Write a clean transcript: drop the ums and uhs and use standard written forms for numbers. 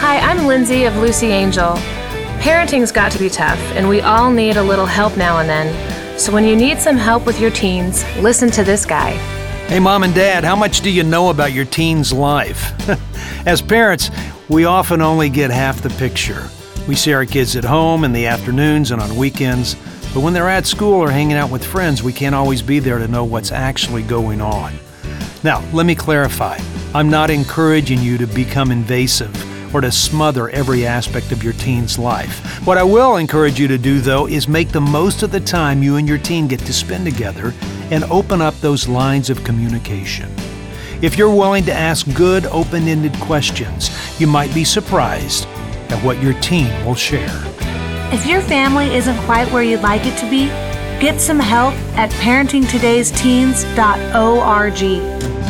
Hi, I'm Lindsay of Lucy Angel. Parenting's got to be tough, and we all need a little help now and then. So when you need some help with your teens, listen to this guy. Hey, Mom and Dad, how much do you know about your teen's life? As parents, we often only get half the picture. We see our kids at home in the afternoons and on weekends, but when they're at school or hanging out with friends, we can't always be there to know what's actually going on. Now, let me clarify. I'm not encouraging you to become invasive or to smother every aspect of your teen's life. What I will encourage you to do, though, is make the most of the time you and your teen get to spend together and open up those lines of communication. If you're willing to ask good, open-ended questions, you might be surprised at what your teen will share. If your family isn't quite where you'd like it to be, get some help at parentingtodaysteens.org.